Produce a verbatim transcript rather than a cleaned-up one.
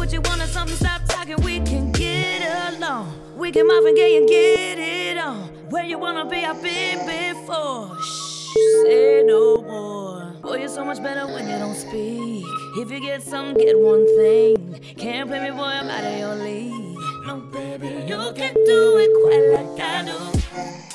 what you want or something, stop talking, we can get along. We can muff and gay and get it on. Where you wanna be, I've been before. Shh, say no more. Boy, you're so much better when you don't speak. If you get something, get one thing. Can't play me, boy, I'm out of your league. No, baby, you can do it quite like I do.